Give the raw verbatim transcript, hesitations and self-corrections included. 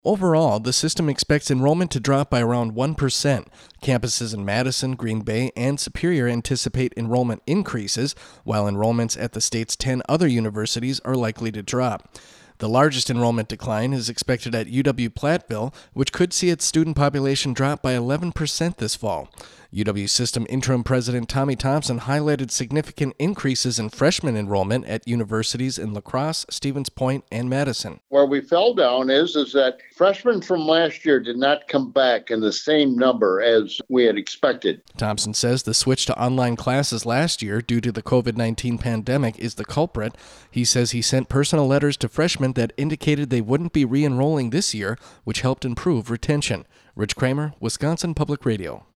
Overall, the system expects enrollment to drop by around one percent. Campuses in Madison, Green Bay, and Superior anticipate enrollment increases, while enrollments at the state's ten other universities are likely to drop. The largest enrollment decline is expected at U W-Platteville, which could see its student population drop by eleven percent this fall. U W System Interim President Tommy Thompson highlighted significant increases in freshman enrollment at universities in La Crosse, Stevens Point, and Madison. Where we fell down is, is that freshmen from last year did not come back in the same number as we had expected. Thompson says the switch to online classes last year due to the covid nineteen pandemic is the culprit. He says he sent personal letters to freshmen that indicated they wouldn't be re-enrolling this year, which helped improve retention. Rich Kramer, Wisconsin Public Radio.